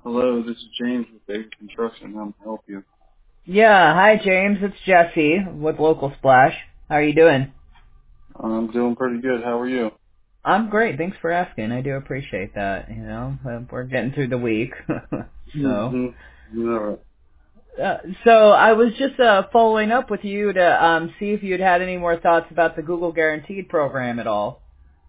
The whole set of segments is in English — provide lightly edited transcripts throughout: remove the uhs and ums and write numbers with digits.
Hello, this is James with Baker Construction. How may I help you? Yeah, hi James, it's Jesse with Local Splash. How are you doing? I'm doing pretty good. How are you? I'm great, thanks for asking. I do appreciate that, we're getting through the week. so, Mm-hmm. All right. so I was just following up with you to see if you'd had any more thoughts about the Google Guaranteed program at all.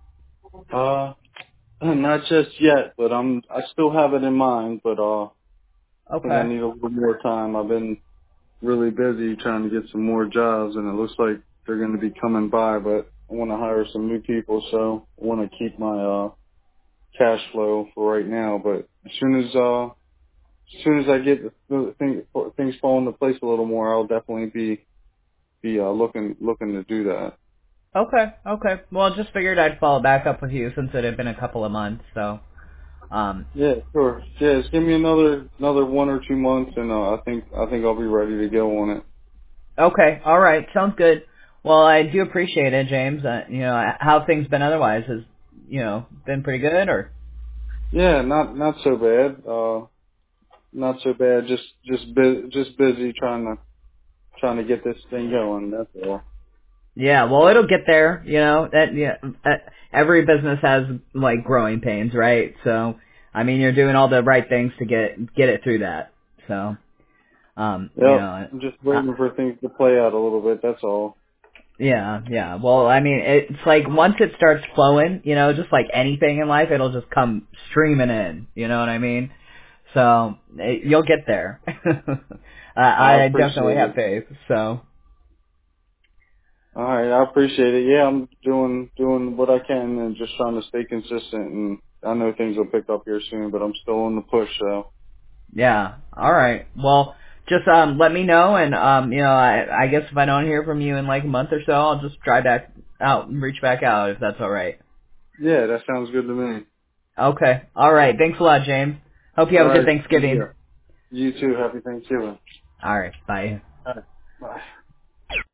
Not just yet, but I still have it in mind, but I think I Okay. need a little more time. I've been really busy trying to get some more jobs, and it looks like they're going to be coming by, but I want to hire some new people, so I want to keep my cash flow for right now. But as soon as I get things fall into place a little more, I'll definitely be looking to do that. Okay. Well, just figured I'd follow back up with you since it had been a couple of months, so, Yeah, sure. Yeah, just give me another 1 or 2 months, and I think I'll be ready to go on it. okay, alright, sounds good. Well, I do appreciate it, James. How things been otherwise? Has, been pretty good, or? Yeah, not so bad. Not so bad. Just busy trying to get this thing going. That's all. Yeah, well, it'll get there, every business has, like, growing pains, right? So, I mean, you're doing all the right things to get it through that. So, Yep. I'm just uh, waiting for things to play out a little bit. That's all. yeah. Well, I mean, it's like once it starts flowing, just like anything in life, it'll just come streaming in, you know what I mean? So, you'll get there. I I definitely appreciate have it. faith, so. All right, I appreciate it. Yeah, I'm doing what I can and just trying to stay consistent. And I know things will pick up here soon, but I'm still on the push. So Yeah. All right. Well, just let me know, and I guess if I don't hear from you in like a month or so, I'll just try back out and reach back out if that's all right. yeah, that sounds good to me. Okay. All right. Thanks a lot, James. Hope you All have a good right, Thanksgiving. yeah. You too. Happy Thanksgiving. All right. Bye. All right. Bye.